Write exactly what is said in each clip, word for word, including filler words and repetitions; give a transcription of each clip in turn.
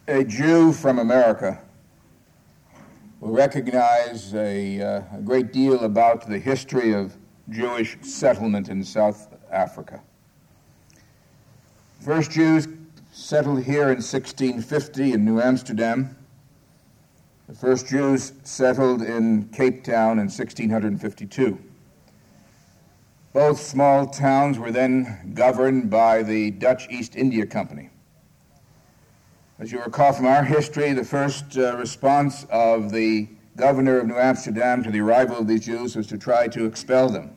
A Jew from America will recognize a, uh, a great deal about the history of Jewish settlement in South Africa. The first Jews settled here in sixteen fifty in New Amsterdam. The first Jews settled in Cape Town in sixteen fifty-two. Both small towns were then governed by the Dutch East India Company. As you recall from our history, the first uh, response of the governor of New Amsterdam to the arrival of these Jews was to try to expel them.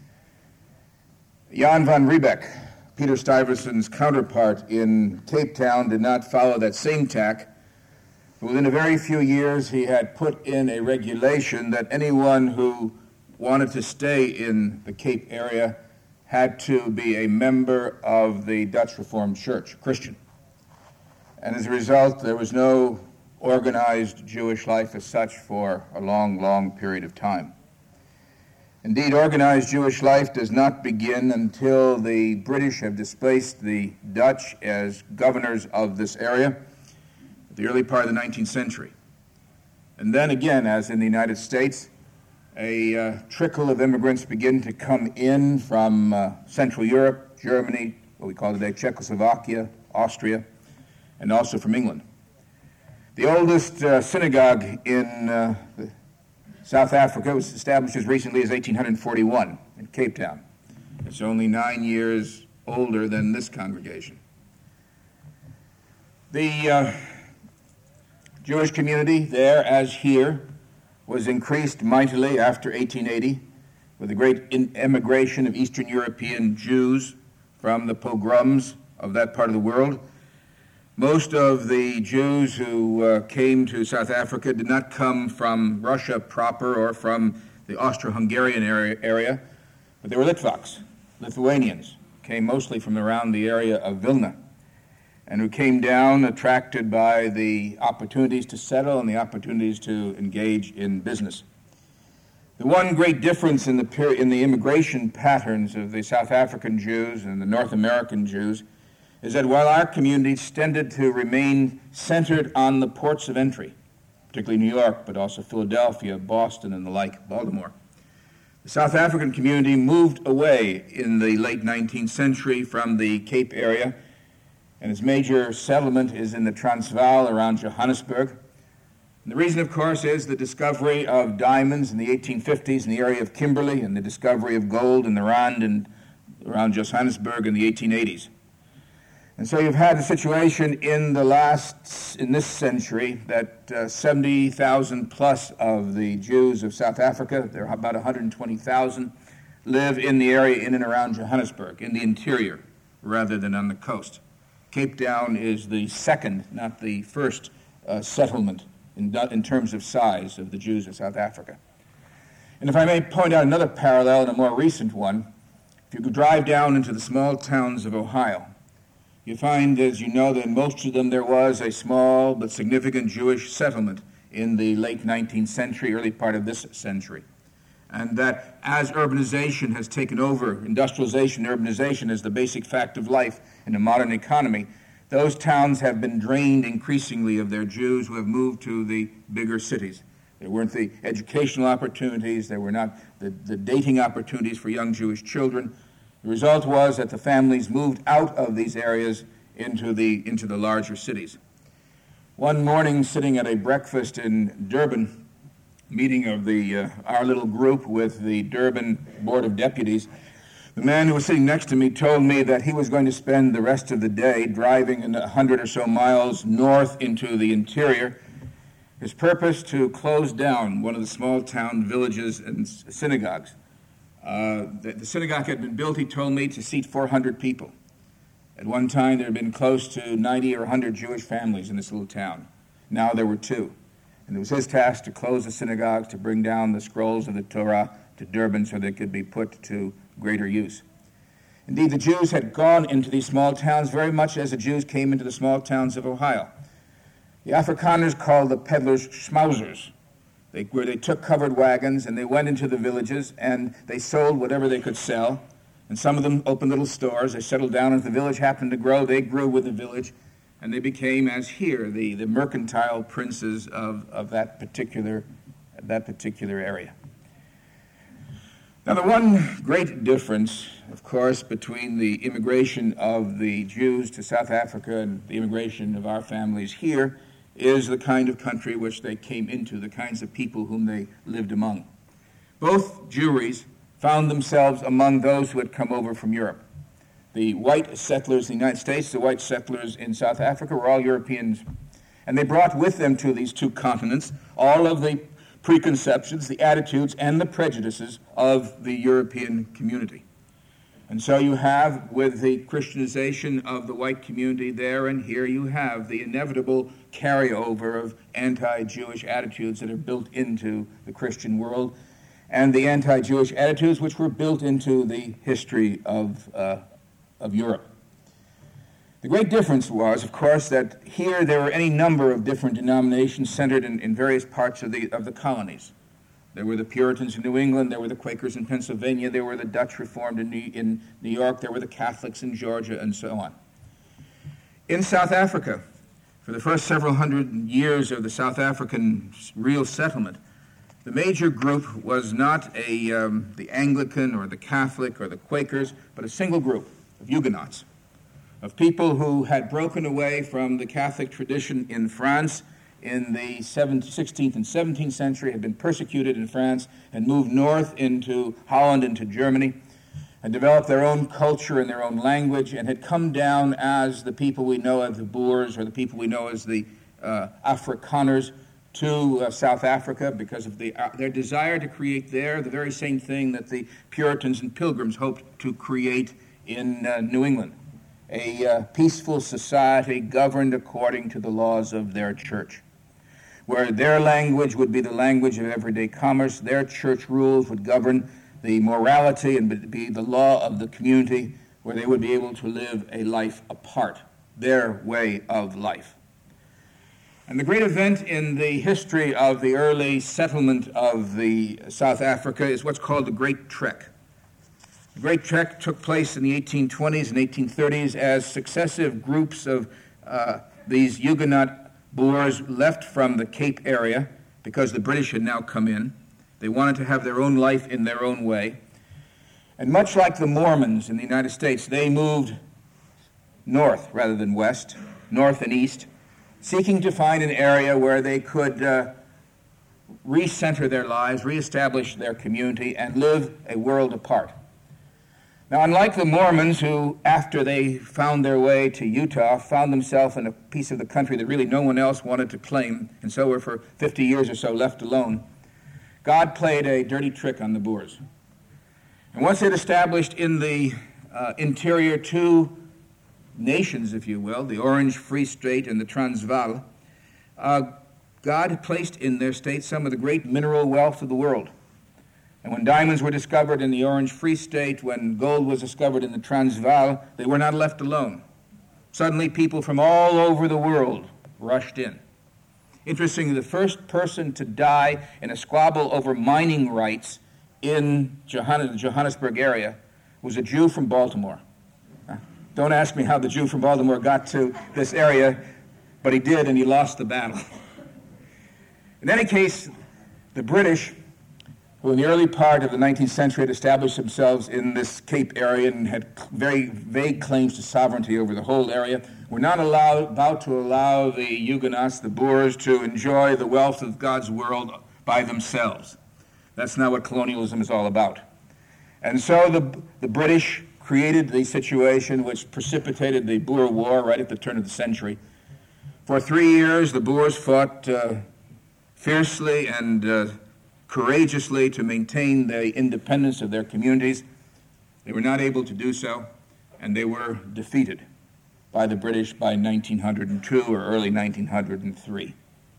Jan van Riebeck, Peter Stuyvesant's counterpart in Cape Town, did not follow that same tack. Within a very few years, he had put in a regulation that anyone who wanted to stay in the Cape area had to be a member of the Dutch Reformed Church, Christian. And as a result, there was no organized Jewish life as such for a long, long period of time. Indeed, organized Jewish life does not begin until the British have displaced the Dutch as governors of this area at the early part of the nineteenth century. And then again, as in the United States, a uh, trickle of immigrants begin to come in from uh, Central Europe, Germany, what we call today Czechoslovakia, Austria, and also from England. The oldest uh, synagogue in uh, South Africa was established as recently as eighteen forty-one in Cape Town. It's only nine years older than this congregation. The uh, Jewish community there, as here, was increased mightily after eighteen eighty with the great in- immigration of Eastern European Jews from the pogroms of that part of the world. Most of the Jews who uh, came to South Africa did not come from Russia proper or from the Austro-Hungarian area, area, but they were Litvaks, Lithuanians, came mostly from around the area of Vilna, and who came down attracted by the opportunities to settle and the opportunities to engage in business. The one great difference in the, peri- in the immigration patterns of the South African Jews and the North American Jews is that while our communities tended to remain centered on the ports of entry, particularly New York, but also Philadelphia, Boston, and the like, Baltimore, the South African community moved away in the late nineteenth century from the Cape area, and its major settlement is in the Transvaal around Johannesburg. And the reason, of course, is the discovery of diamonds in the eighteen fifties in the area of Kimberley and the discovery of gold in the Rand and around Johannesburg in the eighteen eighties. And so you've had a situation in the last, in this century, that uh, seventy thousand plus of the Jews of South Africa, there are about one hundred twenty thousand, live in the area in and around Johannesburg, in the interior, rather than on the coast. Cape Town is the second, not the first, uh, settlement in, in terms of size of the Jews of South Africa. And if I may point out another parallel and a more recent one, if you could drive down into the small towns of Ohio, you find, as you know, that in most of them there was a small but significant Jewish settlement in the late nineteenth century, early part of this century. And that as urbanization has taken over, industrialization, urbanization as the basic fact of life in a modern economy, those towns have been drained increasingly of their Jews who have moved to the bigger cities. There weren't the educational opportunities, there were not the, the dating opportunities for young Jewish children. The result was that the families moved out of these areas into the into the larger cities. One morning, sitting at a breakfast in Durban, meeting of the uh, our little group with the Durban Board of Deputies, the man who was sitting next to me told me that he was going to spend the rest of the day driving a hundred or so miles north into the interior. His purpose to close down one of the small town villages and synagogues. Uh, the, the synagogue had been built, he told me, to seat four hundred people. At one time, there had been close to ninety or one hundred Jewish families in this little town. Now there were two. And it was his task to close the synagogues, to bring down the scrolls of the Torah to Durban so they could be put to greater use. Indeed, the Jews had gone into these small towns very much as the Jews came into the small towns of Ohio. The Afrikaners called the peddlers schmauzers. They, where they took covered wagons and they went into the villages and they sold whatever they could sell. And some of them opened little stores. They settled down as the village happened to grow. They grew with the village. and they became, as here, the, the mercantile princes of, of that particular, that particular area. Now, the one great difference, of course, between the immigration of the Jews to South Africa and the immigration of our families here is the kind of country which they came into, the kinds of people whom they lived among. Both Jewries found themselves among those who had come over from Europe. The white settlers in the United States, the white settlers in South Africa were all Europeans, and they brought with them to these two continents all of the preconceptions, the attitudes, and the prejudices of the European community. And so you have, with the Christianization of the white community there and here, you have the inevitable carryover of anti-Jewish attitudes that are built into the Christian world, and the anti-Jewish attitudes which were built into the history of, uh, of Europe. The great difference was, of course, that here there were any number of different denominations centered in, in various parts of the, of the colonies. There were the Puritans in New England, there were the Quakers in Pennsylvania, there were the Dutch Reformed in New, in New York, there were the Catholics in Georgia, and so on. In South Africa, for the first several hundred years of the South African real settlement, the major group was not a, um, the Anglican or the Catholic or the Quakers, but a single group of Huguenots, of people who had broken away from the Catholic tradition in France in the sixteenth and seventeenth century, had been persecuted in France, and moved north into Holland, into Germany, and developed their own culture and their own language, and had come down as the people we know as the Boers, or the people we know as the uh, Afrikaners, to uh, South Africa because of the, uh, their desire to create there the very same thing that the Puritans and Pilgrims hoped to create in uh, New England. A uh, peaceful society governed according to the laws of their church, where their language would be the language of everyday commerce, their church rules would govern the morality and be the law of the community, where they would be able to live a life apart, their way of life. And the great event in the history of the early settlement of the South Africa is what's called the Great Trek. The Great Trek took place in the eighteen twenties and eighteen thirties as successive groups of uh, these Huguenot Boers left from the Cape area because the British had now come in. They wanted to have their own life in their own way. And much like the Mormons in the United States, they moved north rather than west, north and east, seeking to find an area where they could uh, recenter their lives, reestablish their community, and live a world apart. Now, unlike the Mormons, who, after they found their way to Utah, found themselves in a piece of the country that really no one else wanted to claim, and so were for fifty years or so left alone, God played a dirty trick on the Boers. And once they'd established in the uh, interior two nations, if you will, the Orange Free State and the Transvaal, uh, God had placed in their state some of the great mineral wealth of the world. And when diamonds were discovered in the Orange Free State, when gold was discovered in the Transvaal, they were not left alone. Suddenly, people from all over the world rushed in. Interestingly, the first person to die in a squabble over mining rights in Johannes, the Johannesburg area was a Jew from Baltimore. Don't ask me how the Jew from Baltimore got to this area, but he did, and he lost the battle. In any case, the British, who in the early part of the nineteenth century had established themselves in this Cape area and had very vague claims to sovereignty over the whole area, were not allowed, about to allow the Huguenots, the Boers, to enjoy the wealth of God's world by themselves. That's not what colonialism is all about. And so the, the British created the situation which precipitated the Boer War right at the turn of the century. For three years, the Boers fought uh, fiercely and uh, courageously to maintain the independence of their communities. They were not able to do so, and they were defeated by the British by nineteen oh two or early nineteen oh three.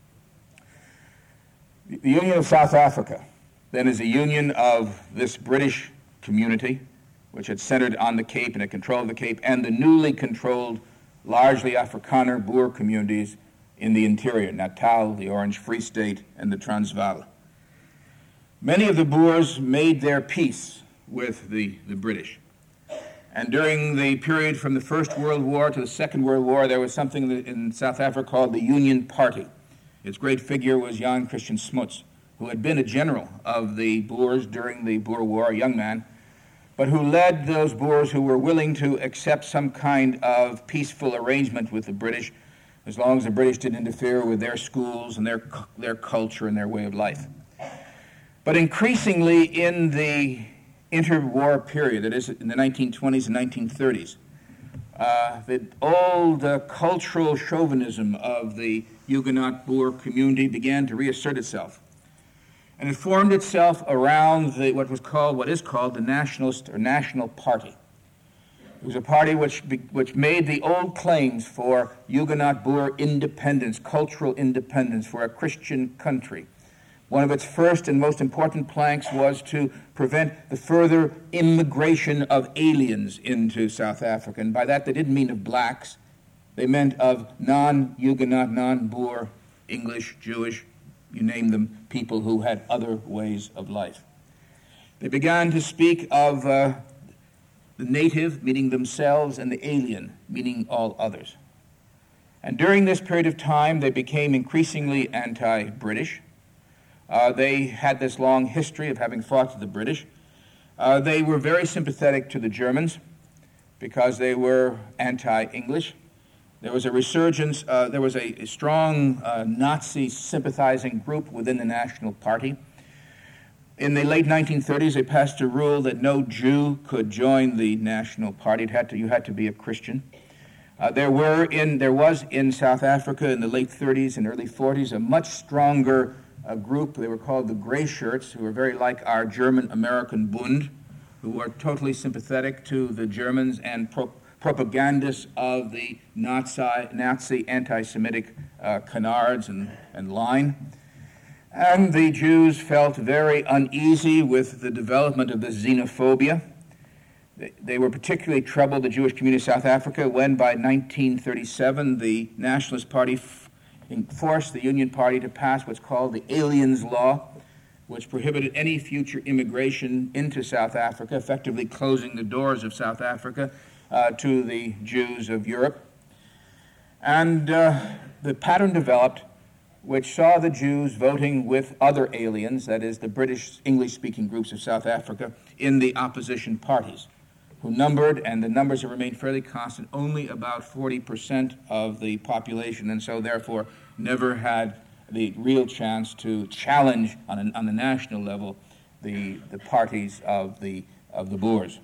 The Union of South Africa, then, is a union of this British community, which had centered on the Cape and had controlled the Cape, and the newly controlled, largely Afrikaner Boer communities in the interior, Natal, the Orange Free State, and the Transvaal. Many of the Boers made their peace with the, the British. And during the period from the First World War to the Second World War, there was something in South Africa called the Union Party. Its great figure was Jan Christian Smuts, who had been a general of the Boers during the Boer War, a young man, but who led those Boers who were willing to accept some kind of peaceful arrangement with the British, as long as the British didn't interfere with their schools and their, their culture and their way of life. But increasingly in the interwar period, that is in the nineteen twenties and nineteen thirties, uh, the old uh, cultural chauvinism of the Huguenot Boer community began to reassert itself. And it formed itself around the, what was called, what is called the Nationalist or National Party. It was a party which, be, which made the old claims for Huguenot Boer independence, cultural independence for a Christian country. One of its first and most important planks was to prevent the further immigration of aliens into South Africa. And by that, they didn't mean of blacks. They meant of non-Huguenot, non-Boer, English, Jewish, you name them, people who had other ways of life. They began to speak of uh, the native, meaning themselves, and the alien, meaning all others. And during this period of time, they became increasingly anti-British. Uh, they had this long history of having fought with the British. Uh, they were very sympathetic to the Germans because they were anti-English. There was a resurgence, uh, there was a, a strong uh, Nazi sympathizing group within the National Party. In the late nineteen thirties, they passed a rule that no Jew could join the National Party. It had to, you had to be a Christian. Uh, there were in, there was in South Africa in the late thirties and early forties a much stronger a group, they were called the Gray Shirts, who were very like our German-American Bund, who were totally sympathetic to the Germans and pro- propagandists of the Nazi, Nazi anti-Semitic uh, canards and, and line. And the Jews felt very uneasy with the development of this xenophobia. They, they were particularly troubled, the Jewish community of South Africa, when by nineteen thirty-seven the Nationalist Party f- forced the Union Party to pass what's called the Aliens Law, which prohibited any future immigration into South Africa, effectively closing the doors of South Africa uh, to the Jews of Europe. And uh, the pattern developed which saw the Jews voting with other aliens, that is, the British English-speaking groups of South Africa, in the opposition parties, who numbered, and the numbers have remained fairly constant, only about forty percent of the population, and so therefore never had the real chance to challenge on, an, on the national level the, the parties of the, of the Boers.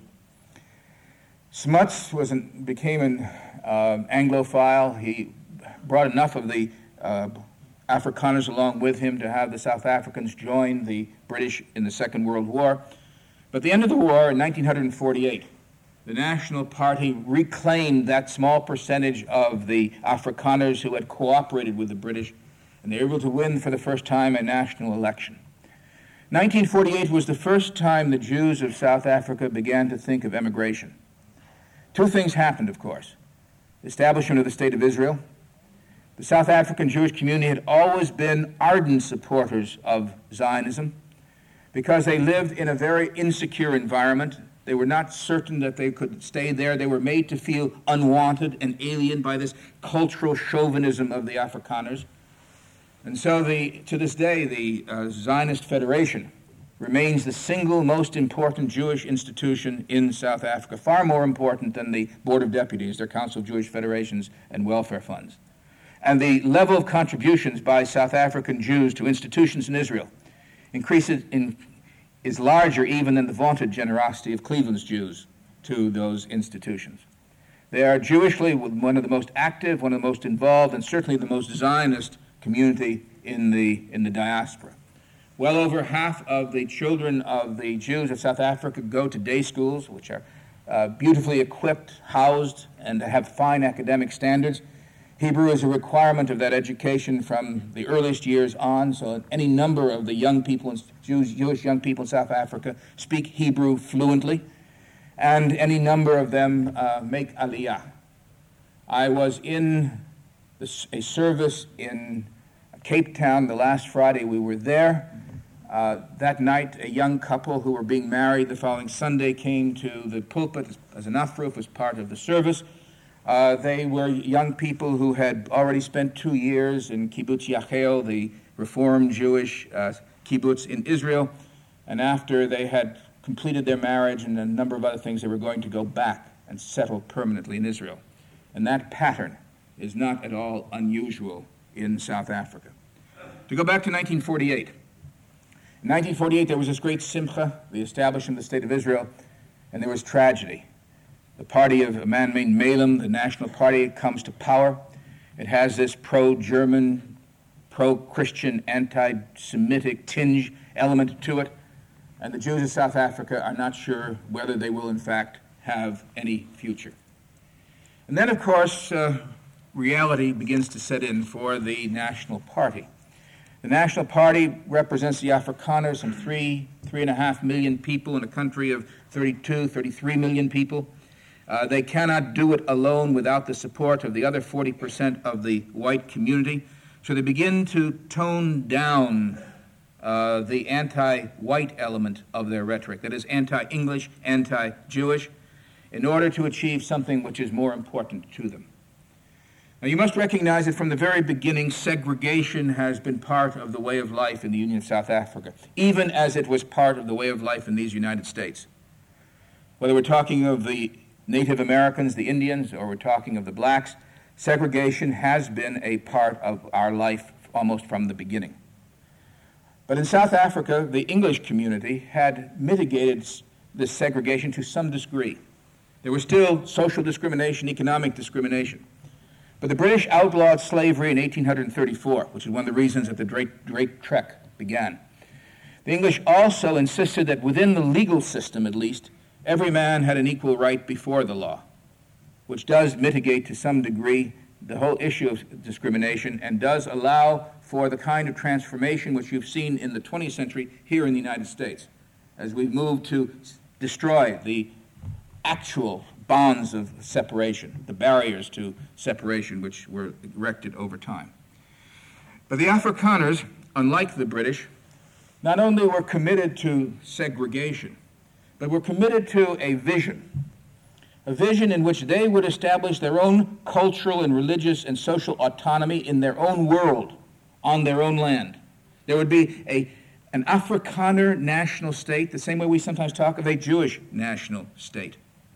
Smuts was an, became an uh, Anglophile. He brought enough of the uh, Afrikaners along with him to have the South Africans join the British in the Second World War. But at the end of the war, in nineteen forty-eight, the National Party reclaimed that small percentage of the Afrikaners who had cooperated with the British, and they were able to win for the first time a national election. nineteen forty-eight was the first time the Jews of South Africa began to think of emigration. Two things happened, of course. The establishment of the State of Israel. The South African Jewish community had always been ardent supporters of Zionism because they lived in a very insecure environment. They were not certain that they could stay there. They were made to feel unwanted and alien by this cultural chauvinism of the Afrikaners. And so the, to this day, the uh, Zionist Federation remains the single most important Jewish institution in South Africa, far more important than the Board of Deputies, their Council of Jewish Federations and welfare funds. And the level of contributions by South African Jews to institutions in Israel increases in is larger even than the vaunted generosity of Cleveland's Jews to those institutions. They are Jewishly one of the most active, one of the most involved, and certainly the most Zionist community in the, in the diaspora. Well over half of the children of the Jews of South Africa go to day schools, which are uh, beautifully equipped, housed, and have fine academic standards. Hebrew is a requirement of that education from the earliest years on, so any number of the young people, Jews, Jewish young people in South Africa speak Hebrew fluently, and any number of them uh, make aliyah. I was in this, a service in Cape Town the last Friday we were there. Uh, that night, a young couple who were being married the following Sunday came to the pulpit as, as an afruf, as part of the service. Uh, they were young people who had already spent two years in Kibbutz Yachel, the Reformed Jewish uh, kibbutz in Israel, and after they had completed their marriage and a number of other things, they were going to go back and settle permanently in Israel. And that pattern is not at all unusual in South Africa. To go back to nineteen forty-eight. In nineteen forty-eight, there was this great simcha, the establishment of the State of Israel, and there was tragedy. The party of a man named Malem, the National Party, comes to power. It has this pro-German, pro-Christian, anti-Semitic tinge element to it, and the Jews of South Africa are not sure whether they will, in fact, have any future. And then, of course, uh, reality begins to set in for the National Party. The National Party represents the Afrikaners, some three, three and a half million people in a country of thirty-two, thirty-three million people. Uh, they cannot do it alone without the support of the other forty percent of the white community. So they begin to tone down uh, the anti-white element of their rhetoric, that is anti-English, anti-Jewish, in order to achieve something which is more important to them. Now, you must recognize that from the very beginning, segregation has been part of the way of life in the Union of South Africa, even as it was part of the way of life in these United States. Whether we're talking of the Native Americans, the Indians, or we're talking of the blacks, segregation has been a part of our life almost from the beginning. But in South Africa, the English community had mitigated this segregation to some degree. There was still social discrimination, economic discrimination. But the British outlawed slavery in eighteen thirty-four, which is one of the reasons that the Great, Great Trek began. The English also insisted that within the legal system, at least, every man had an equal right before the law, which does mitigate to some degree the whole issue of discrimination and does allow for the kind of transformation which you've seen in the twentieth century here in the United States, as we've moved to destroy the actual bonds of separation, the barriers to separation which were erected over time. But the Afrikaners, unlike the British, not only were committed to segregation, but were committed to a vision, a vision in which they would establish their own cultural and religious and social autonomy in their own world, on their own land. There would be a, an Afrikaner national state, the same way we sometimes talk of a Jewish national state.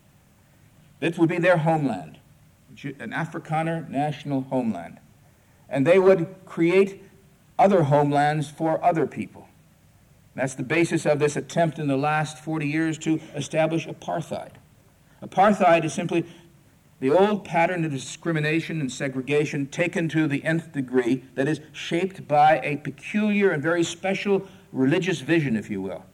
That would be their homeland, an Afrikaner national homeland. And they would create other homelands for other people. That's the basis of this attempt in the last forty years to establish apartheid. Apartheid is simply the old pattern of discrimination and segregation taken to the nth degree that is shaped by a peculiar and very special religious vision, if you will.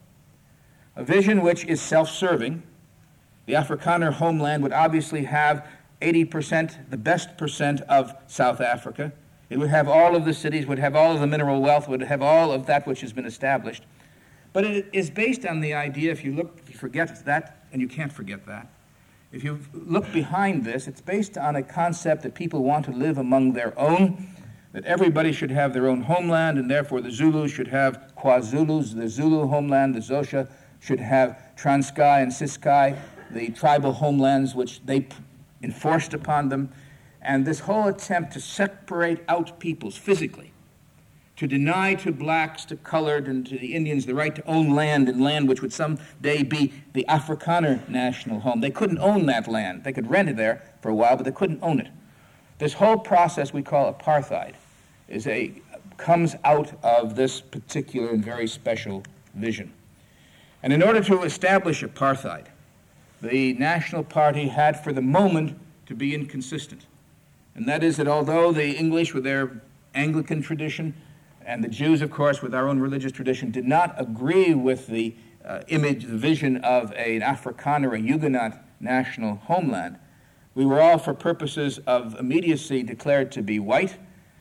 A vision which is self-serving. The Afrikaner homeland would obviously have eighty percent, the best percent of South Africa. It would have all of the cities, would have all of the mineral wealth, would have all of that which has been established. But it is based on the idea, if you look, if you forget that, and you can't forget that, if you look behind this, it's based on a concept that people want to live among their own, that everybody should have their own homeland, and therefore the Zulus should have KwaZulus, the Zulu homeland, the Xhosa should have Transkei and Ciskei, the tribal homelands which they enforced upon them, and this whole attempt to separate out peoples physically, to deny to blacks, to colored, and to the Indians the right to own land, and land which would someday be the Afrikaner national home. They couldn't own that land. They could rent it there for a while, but they couldn't own it. This whole process we call apartheid is a comes out of this particular and very special vision. And in order to establish apartheid, the National Party had for the moment to be inconsistent. And that is that although the English with their Anglican tradition and the Jews, of course, with our own religious tradition, did not agree with the uh, image, the vision of an Afrikaner, a Huguenot national homeland, we were all, for purposes of immediacy, declared to be white,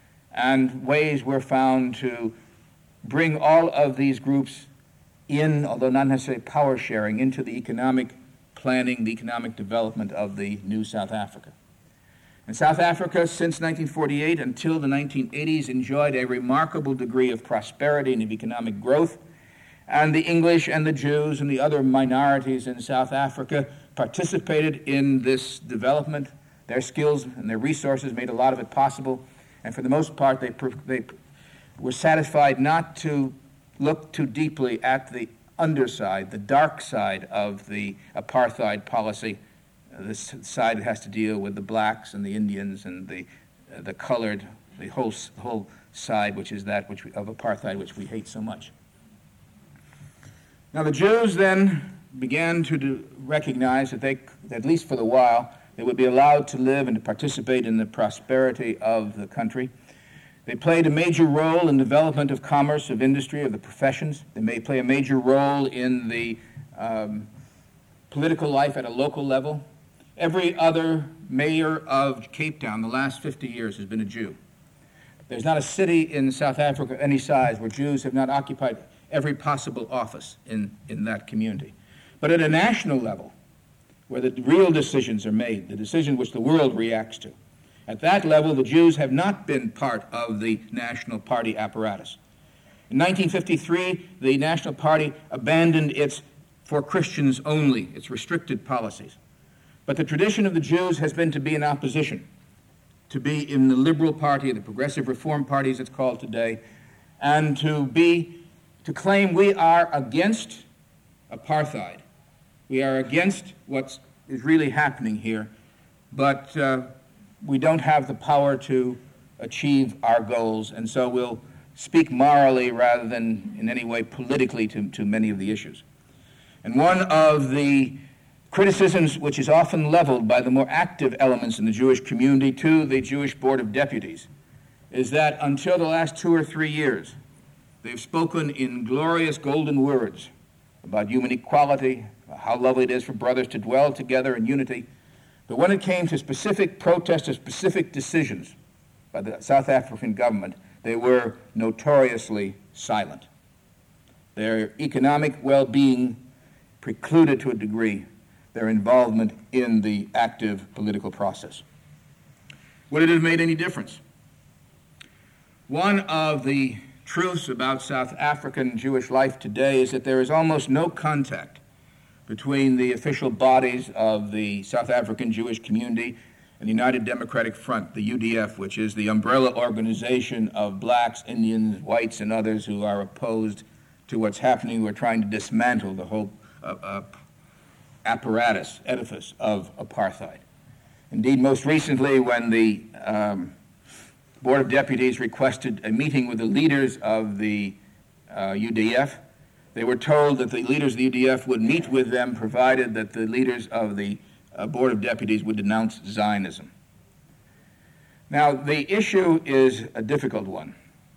and ways were found to bring all of these groups in, although not necessarily power sharing, into the economic planning, the economic development of the new South Africa. And South Africa, since nineteen forty-eight until the nineteen eighties, enjoyed a remarkable degree of prosperity and of economic growth. And the English and the Jews and the other minorities in South Africa participated in this development. Their skills and their resources made a lot of it possible. And for the most part, they, they were satisfied not to look too deeply at the underside, the dark side of the apartheid policy, uh, this side that has to deal with the blacks and the Indians and the uh, the colored, the whole whole side, which is that which we, of apartheid, which we hate so much. Now the Jews then began to do, recognize that they, at least for the while, they would be allowed to live and to participate in the prosperity of the country. They played a major role in the development of commerce, of industry, of the professions. They may play a major role in the um, political life at a local level. Every other mayor of Cape Town the last fifty years has been a Jew. There's not a city in South Africa of any size where Jews have not occupied every possible office in, in that community. But at a national level, where the real decisions are made, the decision which the world reacts to, at that level, the Jews have not been part of the National Party apparatus. In nineteen fifty-three, the National Party abandoned its for Christians only, its restricted policies. But the tradition of the Jews has been to be in opposition, to be in the Liberal Party, the Progressive Reform Party as it's called today, and to be, to claim we are against apartheid. We are against what is really happening here, but uh, we don't have the power to achieve our goals, and so we'll speak morally rather than in any way politically to, to many of the issues. And one of the criticisms which is often leveled by the more active elements in the Jewish community to the Jewish Board of Deputies is that until the last two or three years, they've spoken in glorious golden words about human equality, how lovely it is for brothers to dwell together in unity. But when it came to specific protests or specific decisions by the South African government, they were notoriously silent. Their economic well-being precluded to a degree their involvement in the active political process. Would it have made any difference? One of the truths about South African Jewish life today is that there is almost no contact between the official bodies of the South African Jewish community and the United Democratic Front, the U D F, which is the umbrella organization of blacks, Indians, whites, and others who are opposed to what's happening, who are trying to dismantle the whole uh, uh, apparatus, edifice of apartheid. Indeed, most recently, when the um, Board of Deputies requested a meeting with the leaders of the uh, U D F, they were told that the leaders of the U D F would meet with them provided that the leaders of the uh, Board of Deputies would denounce Zionism. Now, the issue is a difficult one.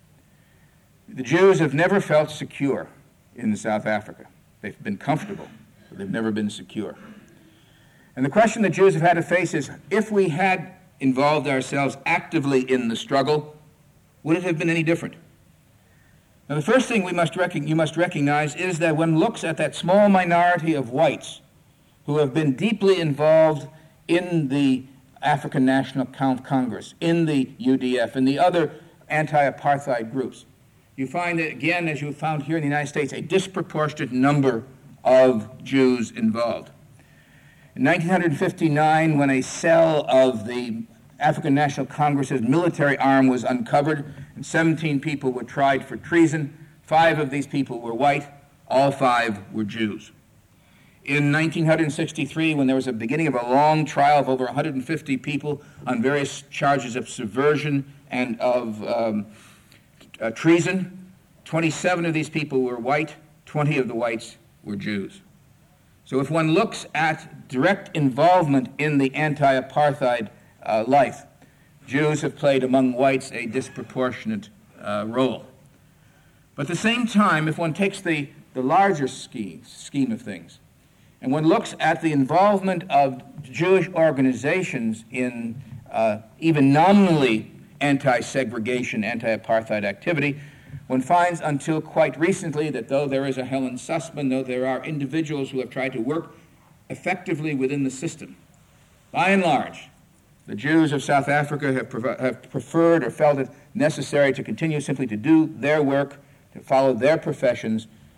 The Jews have never felt secure in South Africa. They've been comfortable, but they've never been secure. And the question the Jews have had to face is, if we had involved ourselves actively in the struggle, would it have been any different? Now, the first thing we must rec- you must recognize is that one looks at that small minority of whites who have been deeply involved in the African National Congress, in the U D F, and the other anti-apartheid groups. You find, that, again, as you found here in the United States, a disproportionate number of Jews involved. In nineteen fifty-nine, when a cell of the African National Congress's military arm was uncovered, and seventeen people were tried for treason, five of these people were white, all five were Jews. In nineteen sixty-three, when there was a beginning of a long trial of over one hundred fifty people on various charges of subversion and of um, uh, treason, twenty-seven of these people were white, twenty of the whites were Jews. So if one looks at direct involvement in the anti-apartheid uh, life, Jews have played among whites a disproportionate uh, role. But at the same time, if one takes the, the larger scheme, scheme of things, and one looks at the involvement of Jewish organizations in uh, even nominally anti-segregation, anti-apartheid activity, one finds until quite recently that though there is a Helen Sussman, though there are individuals who have tried to work effectively within the system, by and large, the Jews of South Africa have, prev- have preferred or felt it necessary to continue simply to do their work, to follow their professions,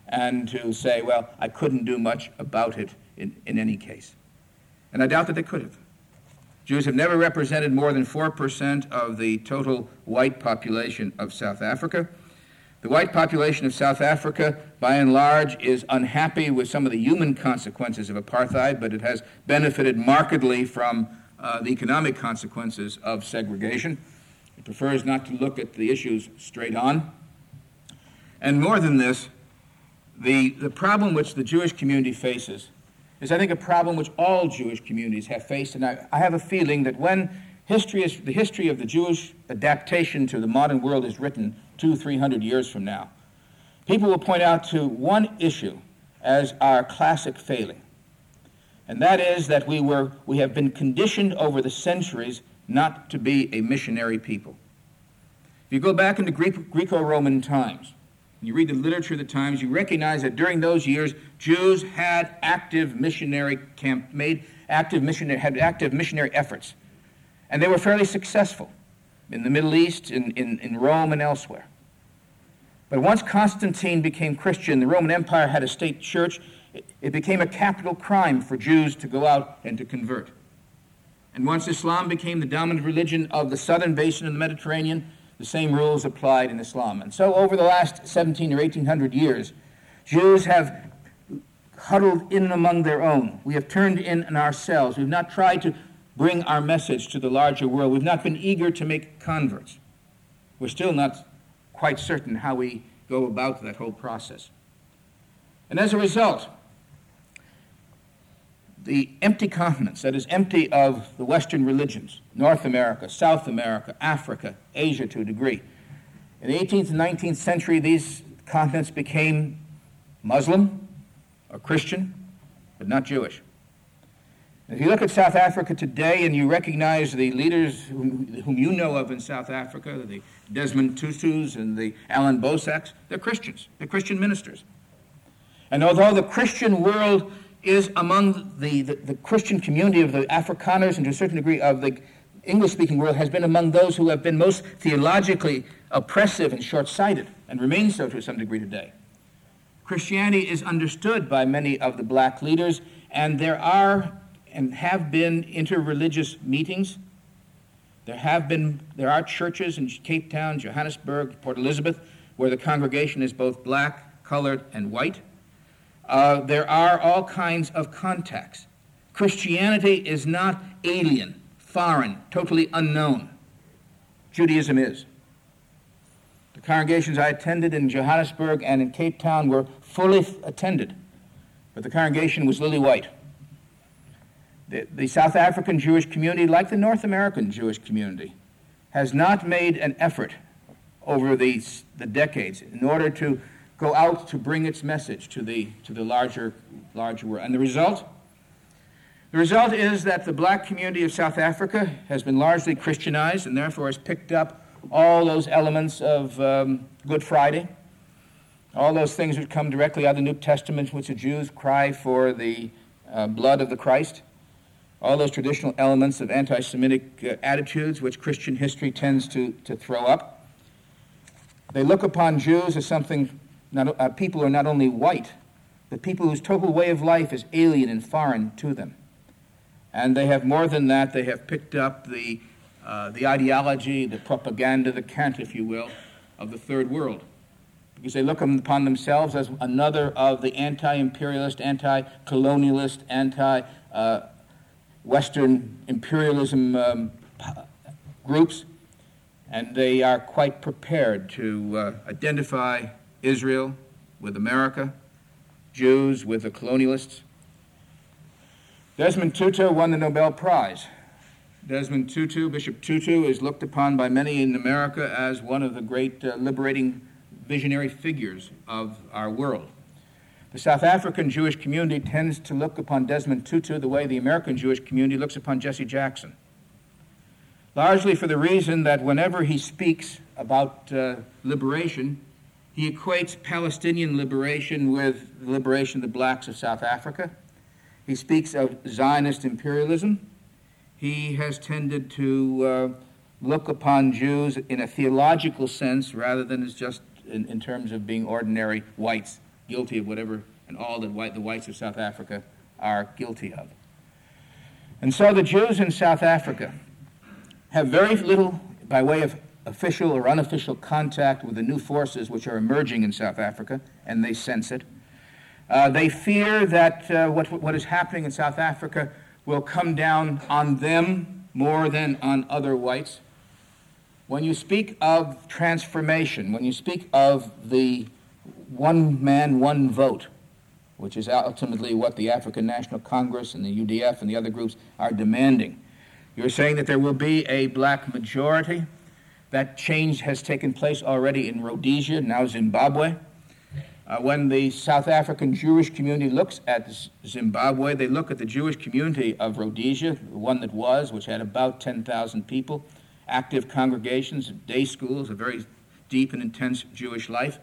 and to say, well, I couldn't do much about it in, in any case. And I doubt that they could have. Jews have never represented more than four percent of the total white population of South Africa. The white population of South Africa, by and large, is unhappy with some of the human consequences of apartheid, but it has benefited markedly from uh, the economic consequences of segregation. It prefers not to look at the issues straight on. And more than this, the, the problem which the Jewish community faces is, I think, a problem which all Jewish communities have faced, and I, I have a feeling that when history is, the history of the Jewish adaptation to the modern world is written two, three hundred years from now, people will point out to one issue as our classic failing, and that is that we were we have been conditioned over the centuries not to be a missionary people. If you go back into Greek, Greco-Roman times, you read the literature of the times, you recognize that during those years, Jews had active missionary camp, made active missionary, had active missionary efforts. And they were fairly successful in the Middle East, in, in, in Rome, and elsewhere. But once Constantine became Christian, the Roman Empire had a state church, it, it became a capital crime for Jews to go out and to convert. And once Islam became the dominant religion of the southern basin of the Mediterranean, the same rules applied in Islam. And so over the last seventeen or eighteen hundred years, Jews have huddled in among their own. We have turned in on ourselves. We've not tried to bring our message to the larger world. We've not been eager to make converts. We're still not quite certain how we go about that whole process. And as a result, the empty continents, that is empty of the Western religions, North America, South America, Africa, Asia to a degree. In the eighteenth and nineteenth century, these continents became Muslim or Christian, but not Jewish. If you look at South Africa today and you recognize the leaders whom, whom you know of in South Africa, the Desmond Tutus and the Alan Bosaks, they're Christians. They're Christian ministers. And although the Christian world is among the, the, the Christian community of the Afrikaners and to a certain degree of the English-speaking world has been among those who have been most theologically oppressive and short-sighted and remain so to some degree today. Christianity is understood by many of the black leaders, and there are and have been interreligious meetings. There have been, there are churches in Cape Town, Johannesburg, Port Elizabeth, where the congregation is both black, colored, and white. Uh, there are all kinds of contacts. Christianity is not alien, foreign, totally unknown. Judaism is. The congregations I attended in Johannesburg and in Cape Town were fully attended, but the congregation was lily white. The, the South African Jewish community, like the North American Jewish community, has not made an effort over the, the decades in order to go out to bring its message to the to the larger larger world. And the result? The result is that the black community of South Africa has been largely Christianized and therefore has picked up all those elements of um, Good Friday, all those things which come directly out of the New Testament, which the Jews cry for the uh, blood of the Christ, all those traditional elements of anti-Semitic uh, attitudes which Christian history tends to, to throw up. They look upon Jews as something Not, uh, people are not only white, but people whose total way of life is alien and foreign to them. And they have more than that. They have picked up the, uh, the ideology, the propaganda, the cant, if you will, of the third world. Because they look upon themselves as another of the anti-imperialist, anti-colonialist, anti-Western imperialism um, groups. And they are quite prepared to uh, identify Israel with America, Jews with the colonialists. Desmond Tutu won the Nobel Prize. Desmond Tutu, Bishop Tutu, is looked upon by many in America as one of the great uh, liberating visionary figures of our world. The South African Jewish community tends to look upon Desmond Tutu the way the American Jewish community looks upon Jesse Jackson, largely for the reason that whenever he speaks about uh, liberation, he equates Palestinian liberation with the liberation of the blacks of South Africa. He speaks of Zionist imperialism. He has tended to uh, look upon Jews in a theological sense rather than as just in, in terms of being ordinary whites guilty of whatever and all that white, the whites of South Africa are guilty of. And so the Jews in South Africa have very little by way of official or unofficial contact with the new forces which are emerging in South Africa, and they sense it. Uh, they fear that uh, what, what is happening in South Africa will come down on them more than on other whites. When you speak of transformation, when you speak of the one man, one vote, which is ultimately what the African National Congress and the U D F and the other groups are demanding, you're saying that there will be a black majority. That change has taken place already in Rhodesia, now Zimbabwe. Uh, when the South African Jewish community looks at Zimbabwe, they look at the Jewish community of Rhodesia, the one that was, which had about ten thousand people, active congregations, day schools, a very deep and intense Jewish life.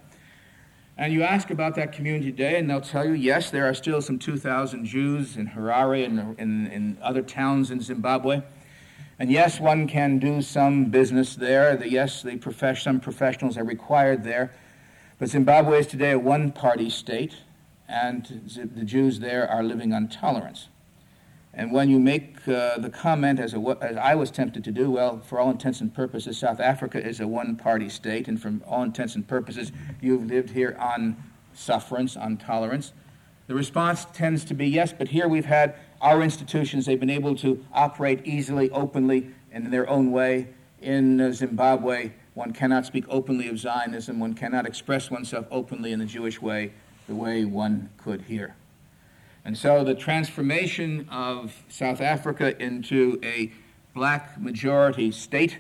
And you ask about that community today, and they'll tell you, yes, there are still some two thousand Jews in Harare and in, in other towns in Zimbabwe. And yes, one can do some business there. The, yes, the prof- some professionals are required there. But Zimbabwe is today a one-party state, and the Jews there are living on tolerance. And when you make uh, the comment, as, a, as I was tempted to do, well, for all intents and purposes, South Africa is a one-party state, and for all intents and purposes, you've lived here on sufferance, on tolerance. The response tends to be yes, but here we've had our institutions, they've been able to operate easily, openly, and in their own way. In uh, Zimbabwe, one cannot speak openly of Zionism, one cannot express oneself openly in the Jewish way, the way one could here. And so the transformation of South Africa into a black majority state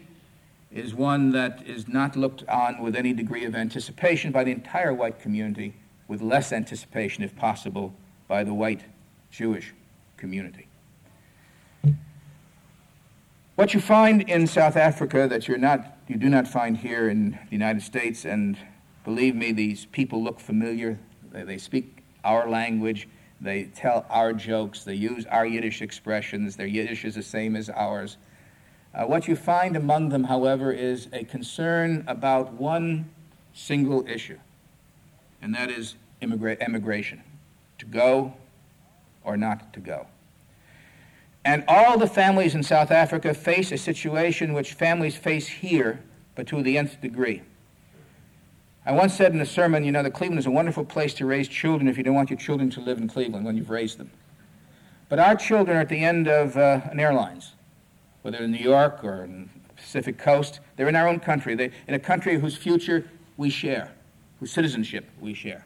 is one that is not looked on with any degree of anticipation by the entire white community, with less anticipation, if possible, by the white Jewish community. What you find in South Africa that you're not, you do not find here in the United States, and believe me, these people look familiar. They, they speak our language. They tell our jokes. They use our Yiddish expressions. Their Yiddish is the same as ours. Uh, what you find among them, however, is a concern about one single issue, and that is immigra- immigration, to go or not to go. And all the families in South Africa face a situation which families face here, but to the nth degree. I once said in a sermon, you know, that Cleveland is a wonderful place to raise children if you don't want your children to live in Cleveland when you've raised them. But our children are at the end of uh, an airlines, whether in New York or in the Pacific Coast. They're in our own country, they in a country whose future we share, whose citizenship we share.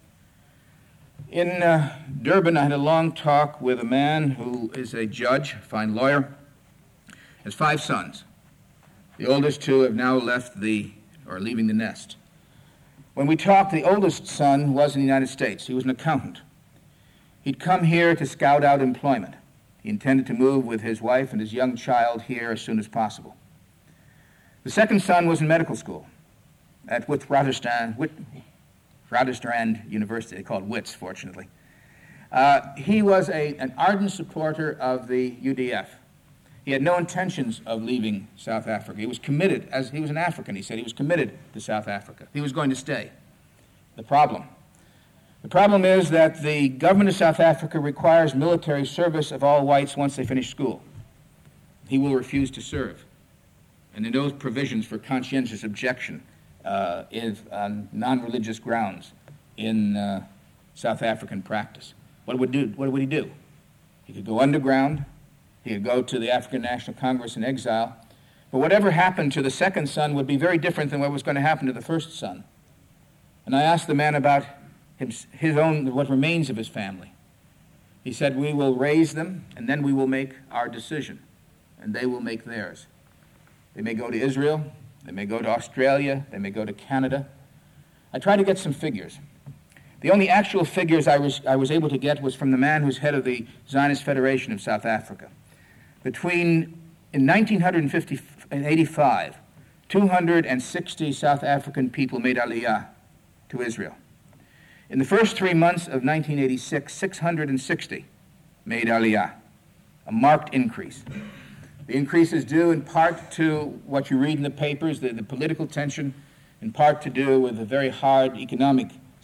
In uh, Durban, I had a long talk with a man who is a judge, a fine lawyer, has five sons. The oldest two have now left the, or leaving the nest. When we talked, the oldest son was in the United States. He was an accountant. He'd come here to scout out employment. He intended to move with his wife and his young child here as soon as possible. The second son was in medical school at Witwatersrand, Wit, Witwatersrand University. They call it WITS, fortunately. Uh, he was a, an ardent supporter of the U D F. He had no intentions of leaving South Africa. He was committed, as he was an African, he said, he was committed to South Africa. He was going to stay. The problem. The problem is that the government of South Africa requires military service of all whites once they finish school. He will refuse to serve. And in those provisions for conscientious objection uh, is on non-religious grounds in uh, South African practice. What would, do, what would he do? He could go underground. He could go to the African National Congress in exile. But whatever happened to the second son would be very different than what was going to happen to the first son. And I asked the man about his, his own, what remains of his family. He said, we will raise them, and then we will make our decision, and they will make theirs. They may go to Israel, they may go to Australia, they may go to Canada. I tried to get some figures. The only actual figures I was, I was able to get was from the man who's head of the Zionist Federation of South Africa. Between, in nineteen eighty-five, two hundred sixty South African people made Aliyah to Israel. In the first three months of nineteen eighty-six, six hundred sixty made Aliyah, a marked increase. The increase is due in part to what you read in the papers, the, the political tension, in part to do with a very hard economic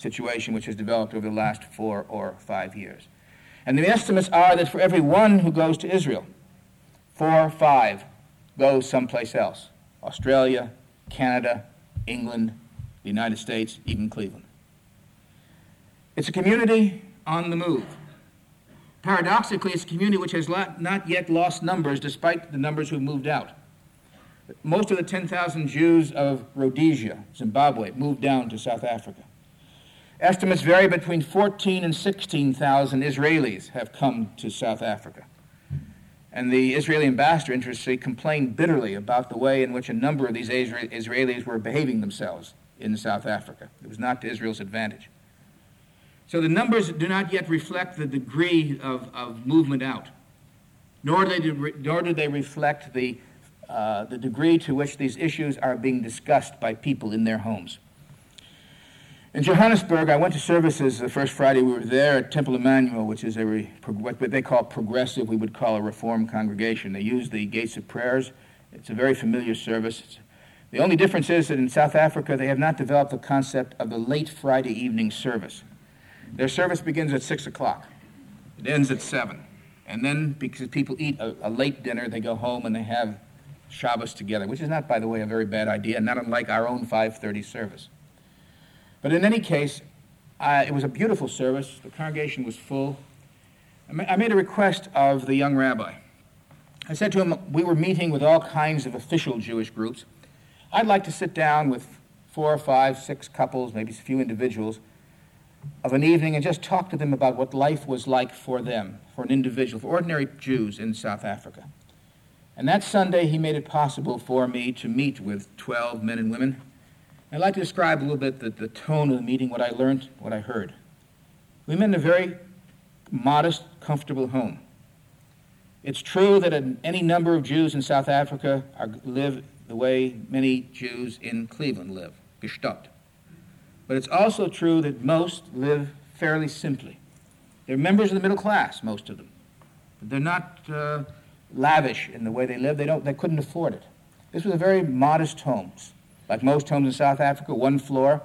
situation which has developed over the last four or five years. And the estimates are that for every one who goes to Israel, four or five go someplace else. Australia, Canada, England, the United States, even Cleveland. It's a community on the move. Paradoxically, it's a community which has not yet lost numbers despite the numbers who moved out. Most of the ten thousand Jews of Rhodesia, Zimbabwe, moved down to South Africa. Estimates vary between fourteen and sixteen thousand Israelis have come to South Africa. And the Israeli ambassador, interestingly, complained bitterly about the way in which a number of these Israelis were behaving themselves in South Africa. It was not to Israel's advantage. So the numbers do not yet reflect the degree of, of movement out, nor do they, nor do they reflect the, uh, the degree to which these issues are being discussed by people in their homes. In Johannesburg, I went to services the first Friday we were there at Temple Emmanuel, which is a re, what they call progressive, we would call a Reform congregation. They use the Gates of Prayers. It's a very familiar service. It's, the only difference is that in South Africa, they have not developed the concept of the late Friday evening service. Their service begins at six o'clock. It ends at seven. And then, because people eat a, a late dinner, they go home and they have Shabbos together, which is not, by the way, a very bad idea, not unlike our own five thirty service. But in any case, uh, it was a beautiful service. The congregation was full. I, ma- I made a request of the young rabbi. I said to him, we were meeting with all kinds of official Jewish groups. I'd like to sit down with four or five, six couples, maybe a few individuals, of an evening and just talk to them about what life was like for them, for an individual, for ordinary Jews in South Africa. And that Sunday, he made it possible for me to meet with twelve men and women. I'd like to describe a little bit the, the tone of the meeting, what I learned, what I heard. We met in a very modest, comfortable home. It's true that any number of Jews in South Africa are, live the way many Jews in Cleveland live, gestalt. But it's also true that most live fairly simply. They're members of the middle class, most of them. They're not uh, lavish in the way they live. They don't. They couldn't afford it. This was a very modest homes. Like most homes in South Africa, one floor.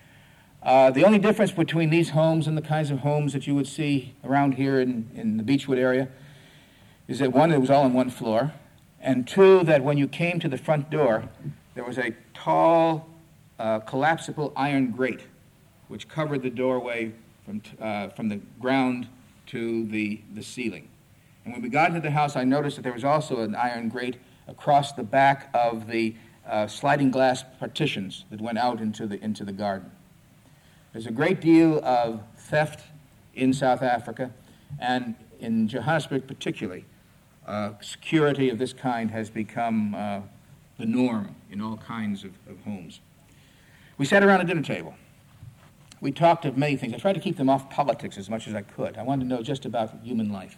Uh, the only difference between these homes and the kinds of homes that you would see around here in, in the Beechwood area is that one, it was all on one floor, and two, that when you came to the front door, there was a tall, uh, collapsible iron grate which covered the doorway from, t- uh, from the ground to the, the ceiling. And when we got into the house, I noticed that there was also an iron grate across the back of the Uh, sliding glass partitions that went out into the into the garden. There's a great deal of theft in South Africa, and in Johannesburg particularly, uh, security of this kind has become uh, the norm in all kinds of, of homes. We sat around a dinner table. We talked of many things. I tried to keep them off politics as much as I could. I wanted to know just about human life.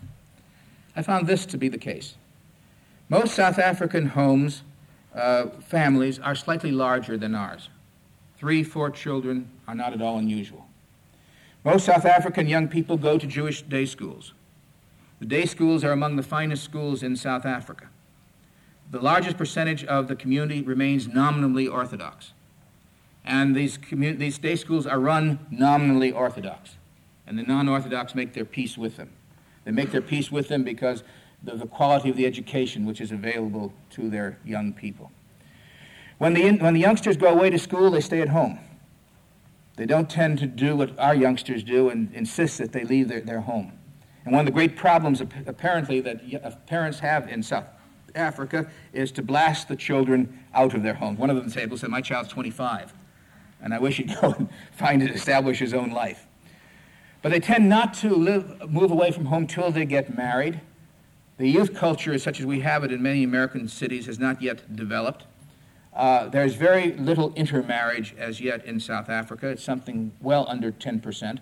I found this to be the case. Most South African homes Uh, families are slightly larger than ours. Three, four children are not at all unusual. Most South African young people go to Jewish day schools. The day schools are among the finest schools in South Africa. The largest percentage of the community remains nominally Orthodox. And these, commun- these day schools are run nominally Orthodox. And the non-Orthodox make their peace with them. They make their peace with them because The, the quality of the education which is available to their young people. When the, when the youngsters go away to school, they stay at home. They don't tend to do what our youngsters do and insist that they leave their, their home. And one of the great problems apparently that parents have in South Africa is to blast the children out of their homes. One of them said, said my child's twenty-five, and I wish he'd go and find it, establish his own life. But they tend not to live, move away from home till they get married. The youth culture, such as we have it in many American cities, has not yet developed. Uh, there's very little intermarriage as yet in South Africa. It's something well under ten percent.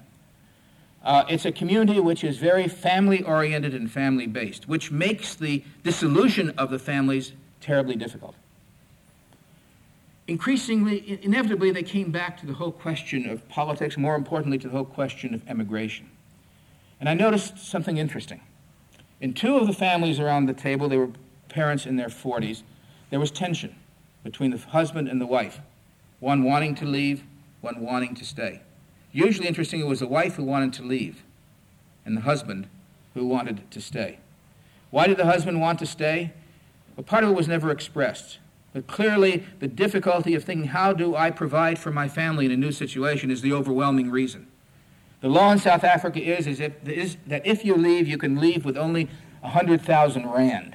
Uh, it's a community which is very family-oriented and family-based, which makes the dissolution of the families terribly difficult. Increasingly, inevitably, they came back to the whole question of politics, more importantly to the whole question of emigration. And I noticed something interesting. In two of the families around the table, they were parents in their forties, there was tension between the husband and the wife, one wanting to leave, one wanting to stay. Usually, interesting, it was the wife who wanted to leave and the husband who wanted to stay. Why did the husband want to stay? Well, part of it was never expressed. But clearly, the difficulty of thinking, how do I provide for my family in a new situation, is the overwhelming reason. The law in South Africa is, is, if, is that if you leave, you can leave with only one hundred thousand rand.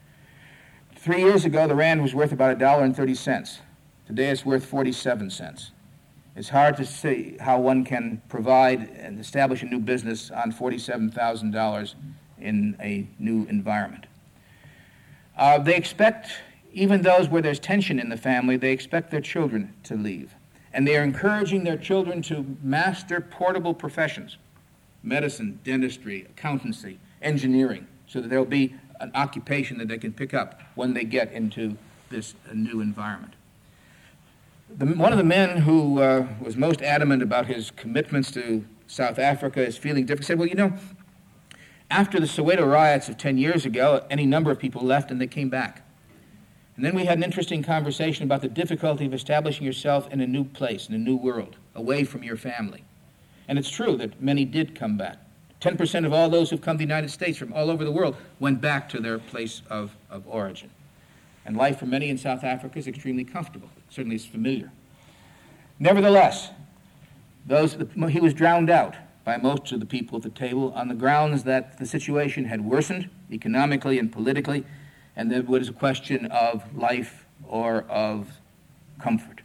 Three years ago, the rand was worth about one dollar and thirty cents. Today, it's worth forty-seven cents. It's hard to see how one can provide and establish a new business on forty-seven thousand dollars in a new environment. Uh, they expect, even those where there's tension in the family, they expect their children to leave. And they are encouraging their children to master portable professions, medicine, dentistry, accountancy, engineering, so that there will be an occupation that they can pick up when they get into this uh, new environment. The, one of the men who uh, was most adamant about his commitments to South Africa, is feeling different, said, well, you know, after the Soweto riots of ten years ago, any number of people left and they came back. And then we had an interesting conversation about the difficulty of establishing yourself in a new place, in a new world, away from your family. And it's true that many did come back. ten percent of all those who've come to the United States from all over the world went back to their place of, of origin. And life for many in South Africa is extremely comfortable. Certainly it's familiar. Nevertheless, those, he was drowned out by most of the people at the table on the grounds that the situation had worsened economically and politically, and there was a question of life or of comfort.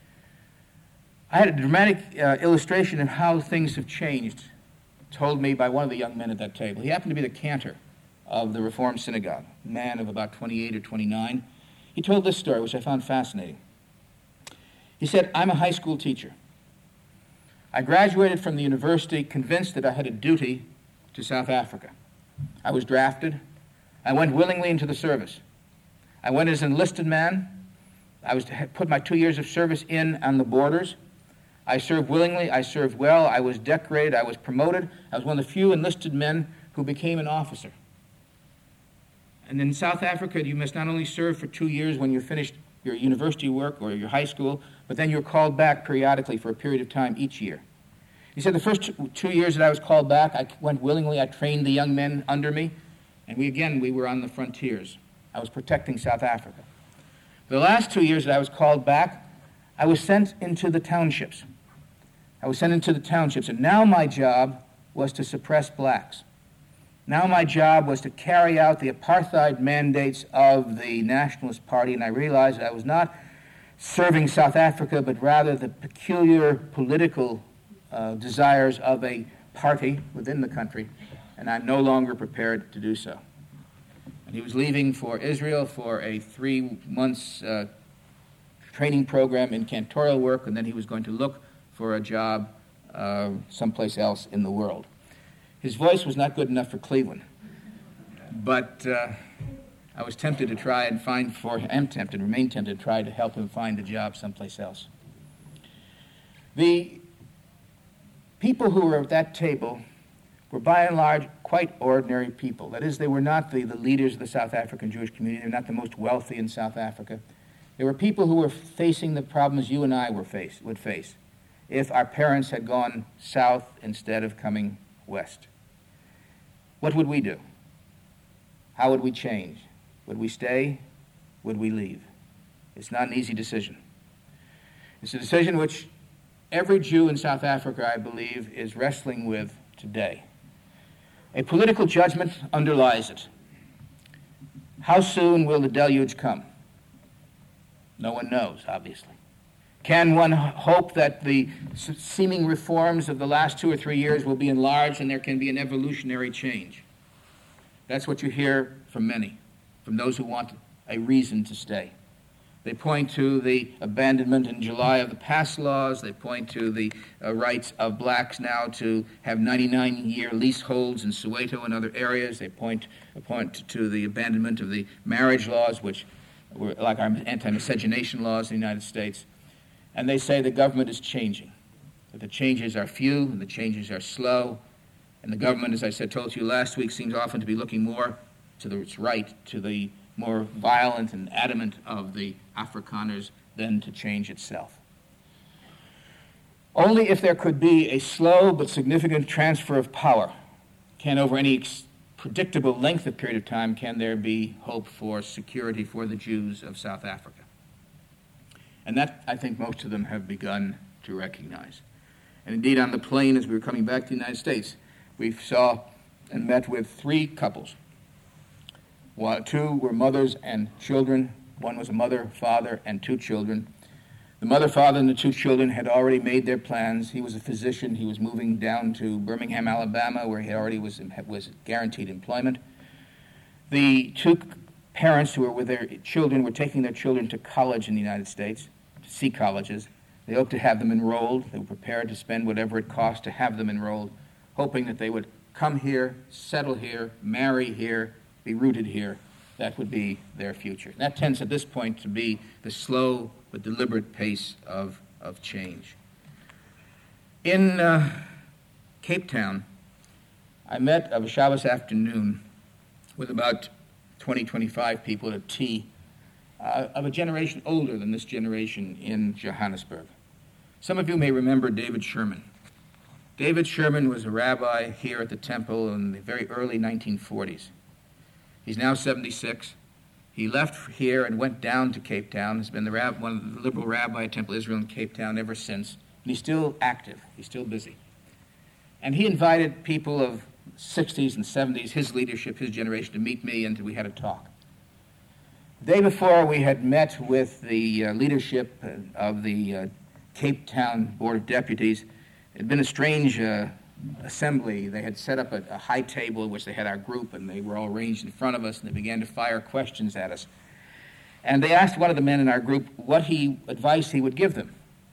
I had a dramatic uh, illustration of how things have changed, told me by one of the young men at that table. He happened to be the cantor of the Reformed Synagogue, a man of about twenty-eight or twenty-nine. He told this story, which I found fascinating. He said, I'm a high school teacher. I graduated from the university convinced that I had a duty to South Africa. I was drafted. I went willingly into the service. I went as an enlisted man. I was to put my two years of service in on the borders. I served willingly. I served well. I was decorated. I was promoted. I was one of the few enlisted men who became an officer. And in South Africa, you must not only serve for two years when you finished your university work or your high school, but then you're called back periodically for a period of time each year. He said the first two years that I was called back, I went willingly. I trained the young men under me. And we, again, we were on the frontiers. I was protecting South Africa. The last two years that I was called back, I was sent into the townships. I was sent into the townships, and now my job was to suppress blacks. Now my job was to carry out the apartheid mandates of the Nationalist Party, and I realized that I was not serving South Africa, but rather the peculiar political uh, desires of a party within the country, and I'm no longer prepared to do so. And he was leaving for Israel for a three months uh, training program in cantorial work, and then he was going to look for a job uh, someplace else in the world. His voice was not good enough for Cleveland, but uh, I was tempted to try and find for him, am tempted, remain tempted to try to help him find a job someplace else. The people who were at that table were by and large quite ordinary people. That is, they were not the, the leaders of the South African Jewish community. They were not the most wealthy in South Africa. They were people who were facing the problems you and I were face, would face if our parents had gone south instead of coming west. What would we do? How would we change? Would we stay? Would we leave? It's not an easy decision. It's a decision which every Jew in South Africa, I believe, is wrestling with today. A political judgment underlies it. How soon will the deluge come? No one knows, obviously. Can one hope that the seeming reforms of the last two or three years will be enlarged and there can be an evolutionary change? That's what you hear from many, from those who want a reason to stay. They point to the abandonment in July of the pass laws. They point to the uh, rights of blacks now to have ninety-nine year leaseholds in Soweto and other areas. They point, point to the abandonment of the marriage laws, which were like our anti-miscegenation laws in the United States. And they say the government is changing, that the changes are few and the changes are slow. And the government, as I said, told you last week, seems often to be looking more to the, its right, to the more violent and adamant of the Afrikaners than to change itself. Only if there could be a slow but significant transfer of power can, over any ex- predictable length of period of time, can there be hope for security for the Jews of South Africa. And that, I think, most of them have begun to recognize. And indeed, on the plane, as we were coming back to the United States, we saw and met with three couples. One, two were mothers and children. One was a mother, father, and two children. The mother, father, and the two children had already made their plans. He was a physician. He was moving down to Birmingham, Alabama, where he already was, was guaranteed employment. The two parents who were with their children were taking their children to college in the United States, to see colleges. They hoped to have them enrolled. They were prepared to spend whatever it cost to have them enrolled, hoping that they would come here, settle here, marry here, be rooted here. That would be their future. That tends at this point to be the slow but deliberate pace of, of change. In uh, Cape Town, I met of a Shabbos afternoon with about twenty, twenty-five people at a tea uh, of a generation older than this generation in Johannesburg. Some of you may remember David Sherman. David Sherman was a rabbi here at the temple in the very early nineteen forties. He's now seventy-six. He left here and went down to Cape Town. He's been the rab- one of the liberal rabbi at Temple Israel in Cape Town ever since. And he's still active. He's still busy. And he invited people of sixties and seventies, his leadership, his generation, to meet me, and we had a talk. The day before, we had met with the uh, leadership of the uh, Cape Town Board of Deputies. It had been a strange uh, assembly. They had set up a, a high table in which they had our group, and they were all ranged in front of us, and they began to fire questions at us. And they asked one of the men in our group what he advice he would give them.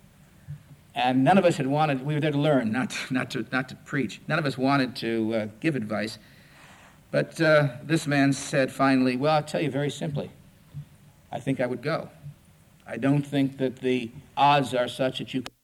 And none of us had wanted, we were there to learn, not, not, to, not to preach. None of us wanted to uh, give advice. But uh, this man said finally, well, I'll tell you very simply, I think I would go. I don't think that the odds are such that you could